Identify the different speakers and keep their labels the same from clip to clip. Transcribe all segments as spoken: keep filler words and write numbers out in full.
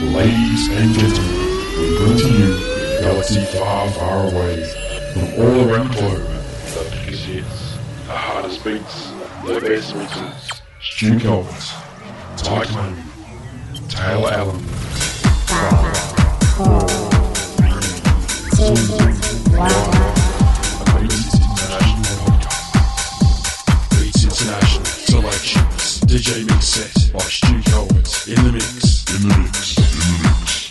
Speaker 1: Ladies and gentlemen, we bring to you a galaxy far, far away from all around the globe. The biggest hits, the hardest beats, the best mixes. Stu Calvert, Tyke Money, Taylor Allen. Five, four, three, two, one. Beats International Podcast. Beats International Selections. D J mix set by Stu Calvert. In the mix. In the mix. In the mix.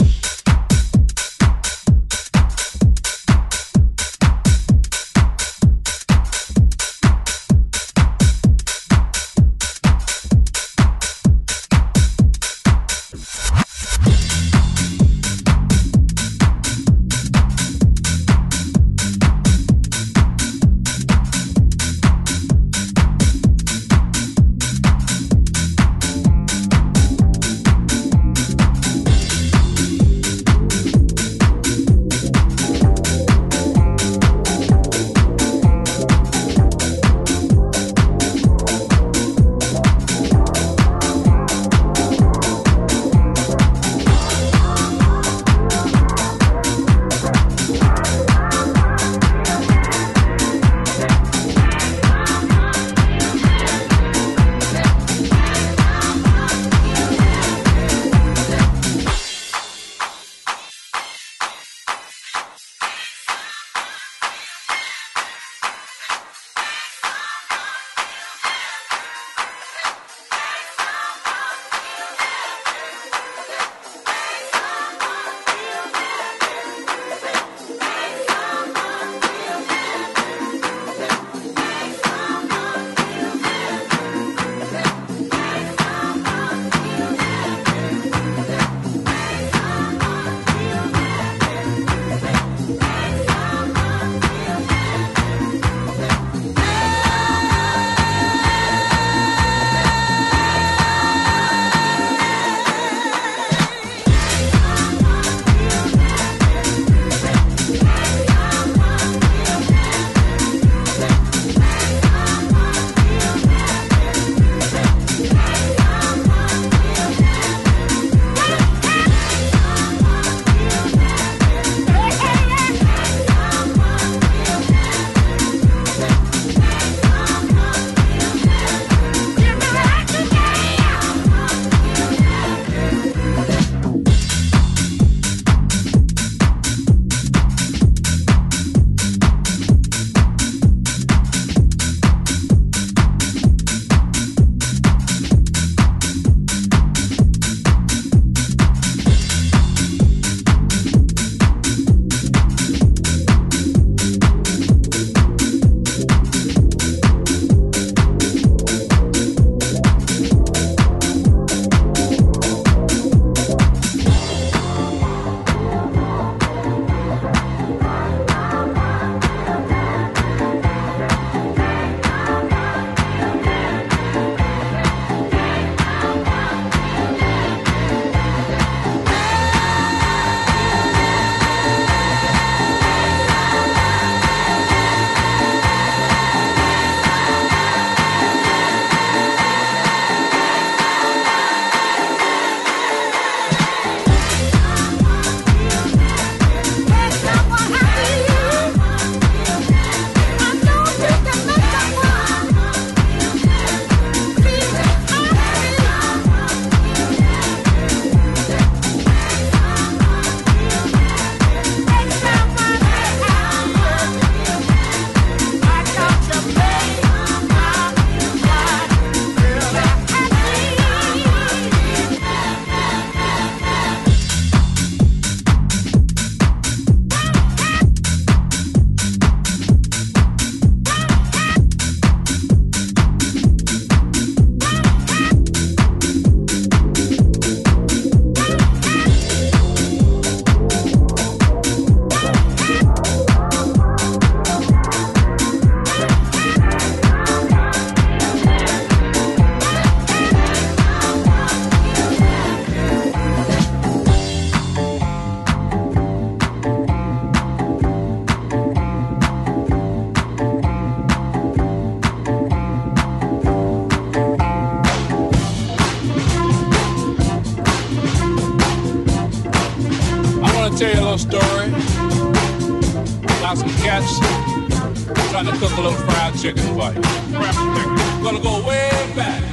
Speaker 2: tell you a little story about some cats trying to cook a little fried chicken for you. We're gonna go way back.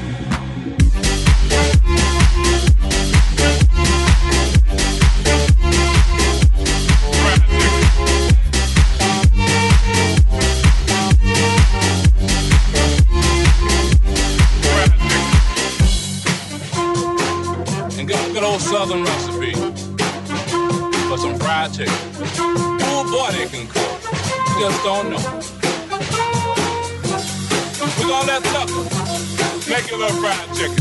Speaker 2: And get a good old southern recipe for some fried chicken. Oh boy, they can cook. You just don't know. We're gonna let Tucker make you a little fried chicken.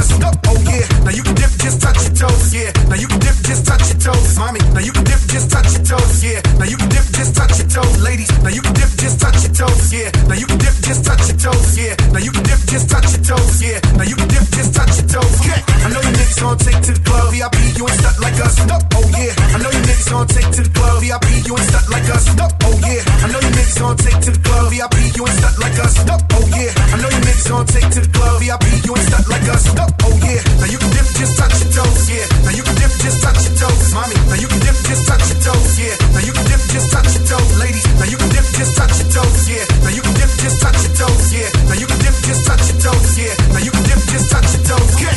Speaker 3: us. Oh yeah, now you can dip, just touch your toes. Yeah, now you can dip, just touch your toes, mommy. Now you can dip, just touch your toes. Yeah, now you can dip, just touch your toes, ladies. Now you can dip, just touch your toes. Yeah, now you can dip, just touch your toes. Yeah, now you can dip, just touch your toes. Yeah, now you can dip, just touch your toes. Yeah, I know you niggas gon' take to the club. V I P, you ain't stuck like us. Oh yeah, I know you niggas gon' take to the club. V I P, you ain't stuck like us. Oh yeah, I know you niggas gon' take to the club. V I P, you ain't stuck like us. Oh yeah, I know you niggas gon' take to the club. V I P, you ain't stuck like us. Oh yeah, now you can dip, just touch your toes. Yeah, now you can dip, just touch your toes, mommy. Now you can dip, just touch your toes. Yeah, now you can dip, just touch your toes, ladies. Now you can dip, just touch your toes. Yeah, now you can dip, just touch your toes. Yeah, now you can dip, just touch your toes. Yeah, now you can dip, just touch your toes. Yeah.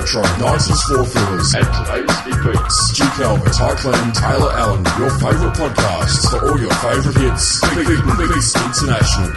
Speaker 4: Retro, nineties floor fillers,
Speaker 1: and today's big beats.
Speaker 4: G Calvert, Ty Clan, Taylor Allen, your favourite podcasts for all your favourite hits. Big, big, big Beats International.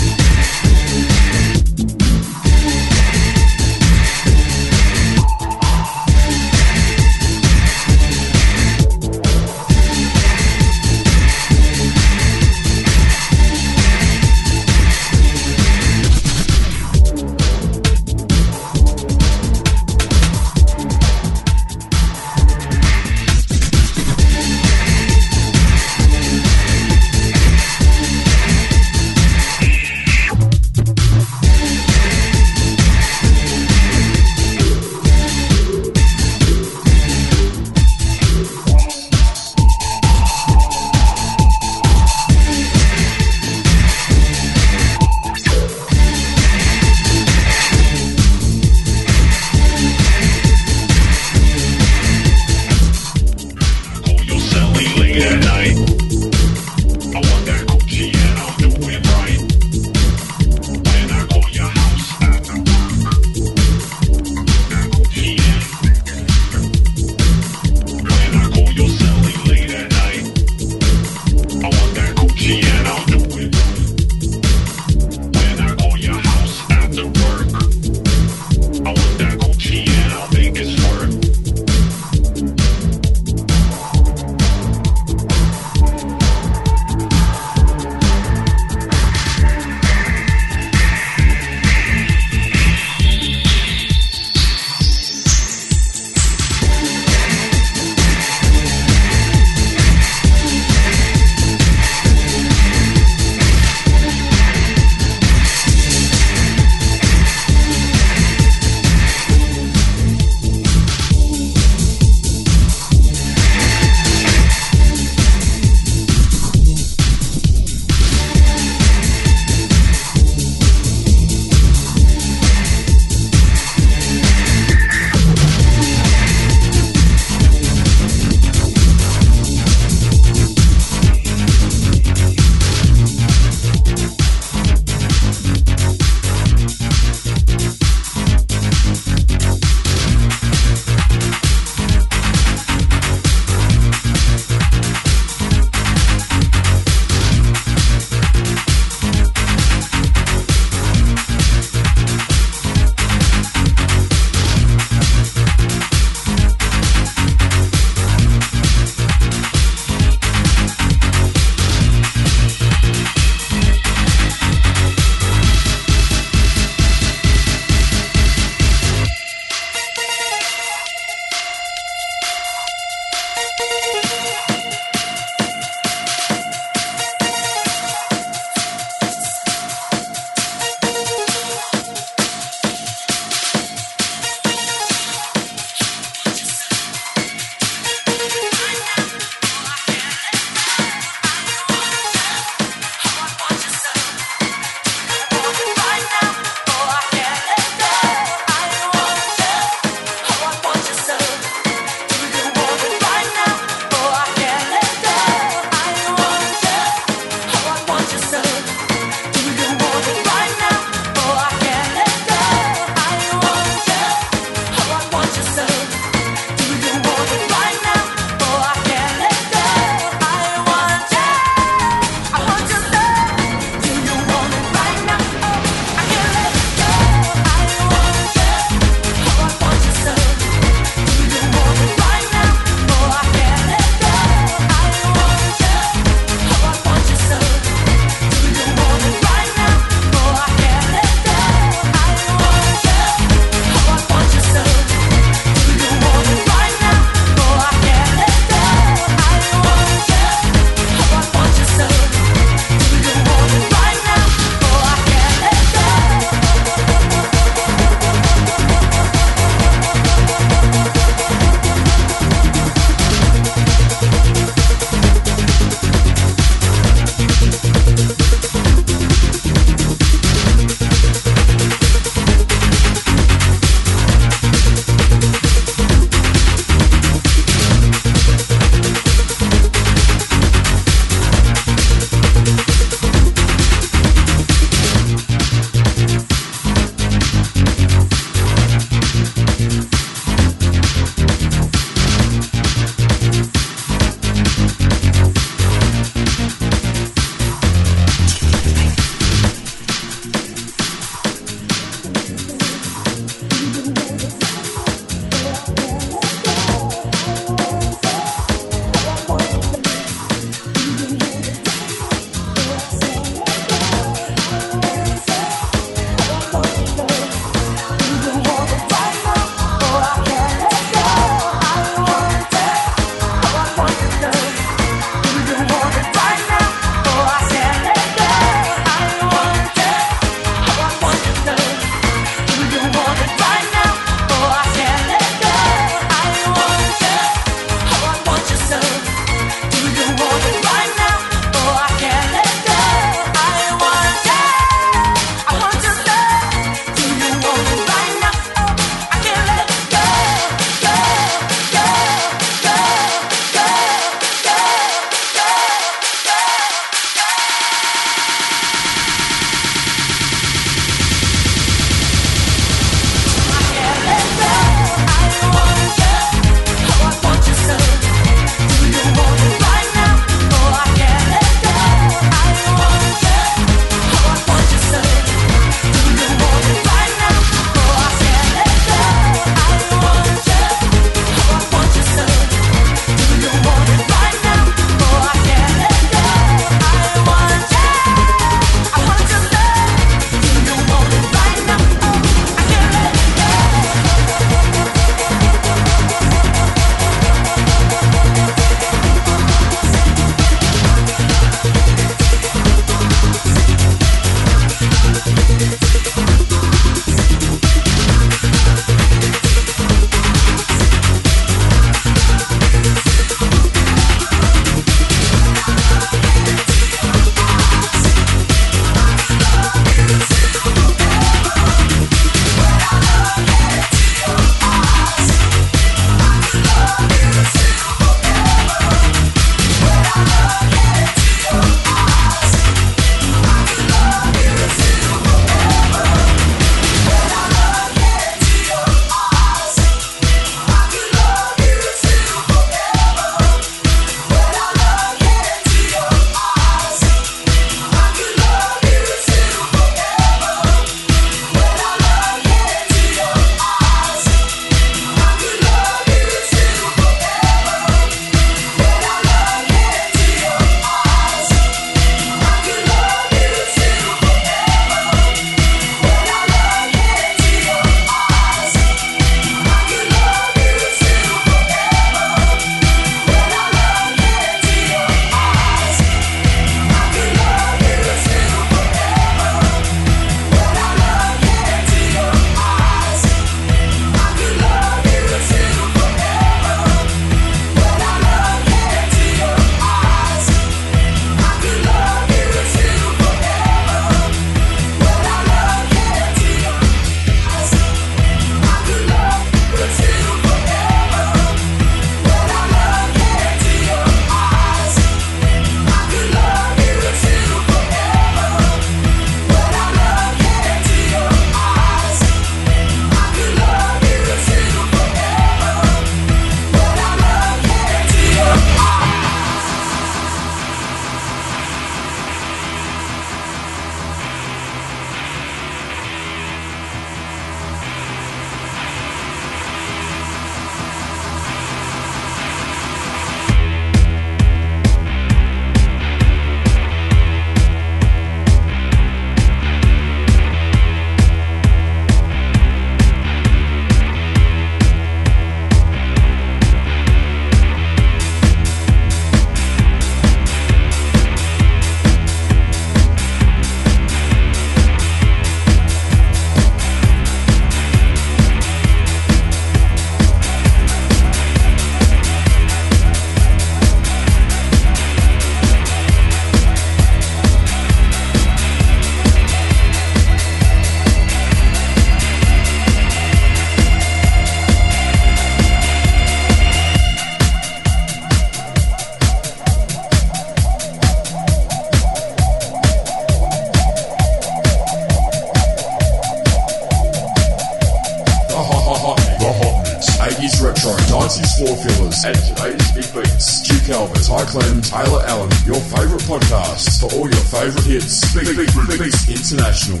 Speaker 4: eighties retro, nineties floor fillers, and today's big beats. Duke Albert, Ty Clem, Taylor Allen, your favourite podcast for all your favourite hits. Big, big, big Beats International.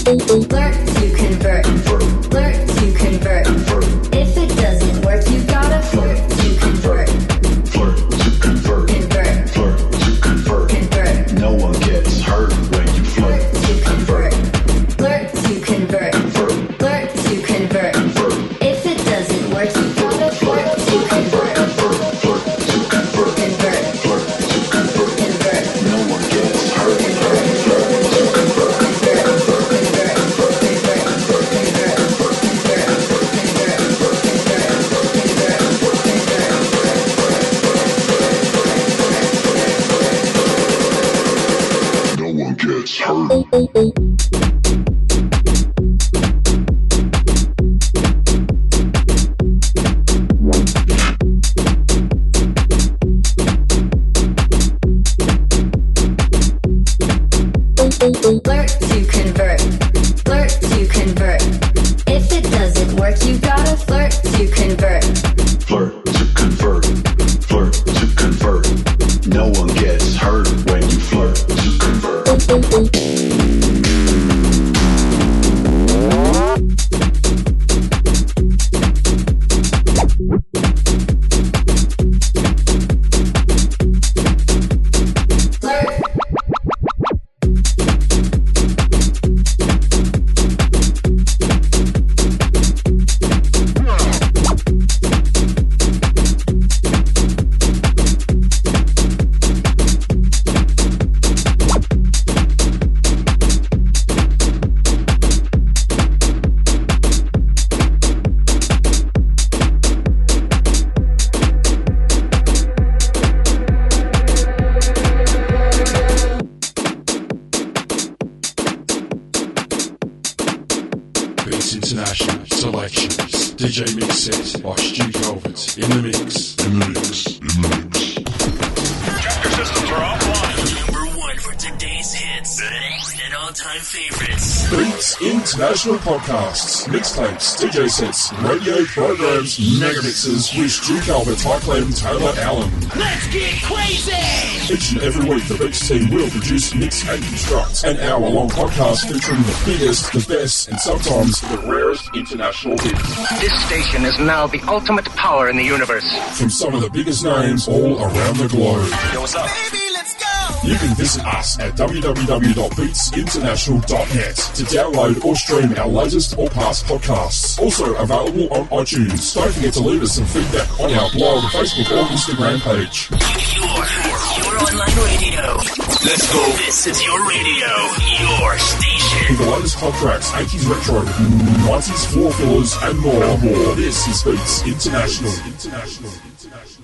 Speaker 5: to convert. Flirt to convert. If it doesn't work, you gotta flirt to convert.
Speaker 4: Flirt to convert.
Speaker 5: Convert.
Speaker 4: Flirt to convert.
Speaker 5: Convert.
Speaker 4: No one gets hurt when you flirt
Speaker 5: Flirt to
Speaker 4: convert.
Speaker 5: convert. Flirt to convert.
Speaker 4: Convert.
Speaker 5: Flirt to convert.
Speaker 4: Convert.
Speaker 5: If it doesn't work, you gotta flirt to convert.
Speaker 4: Convert. Flirt to convert.
Speaker 5: Convert.
Speaker 4: Flirt to convert.
Speaker 5: Convert.
Speaker 4: No one gets hurt when you flirt to convert. No one gets hurt.
Speaker 5: Flirt to convert. Flirt to convert. If it doesn't work, you gotta flirt to convert.
Speaker 4: Flirt to convert. Flirt to convert. No one gets hurt when you flirt to convert.
Speaker 5: Flirt.
Speaker 1: Beats International Selections. D J Mix set by Stu Calvert. In the mix. In the mix. In the mix.
Speaker 6: Tractor systems are offline.
Speaker 7: Number one for today's hits and all-time favorites.
Speaker 4: Beats International podcasts, mixtapes, D J sets, radio programs, mega mixes with Stu Calvert, Ty Clem, Taylor Allen.
Speaker 7: Let's get crazy!
Speaker 4: Each and every week, the Beats team will produce, mix, and construct an hour-long podcast featuring the biggest, the best, and sometimes the rarest international hits.
Speaker 8: This station is now the ultimate power in the universe.
Speaker 4: From some of the biggest names all around the globe.
Speaker 6: Yo, what's up?
Speaker 7: Baby, let's go!
Speaker 4: You can visit us at w w w dot beats international dot net to download or stream our latest or past podcasts. Also available on iTunes. Don't forget to leave us some feedback on our blog, Facebook, or Instagram page.
Speaker 7: Your, your online radio. Let's go. This is your radio, your station.
Speaker 4: With the latest hot tracks, eighties retro, nineties floor fillers, and more. And more. This is Beats International. International. International.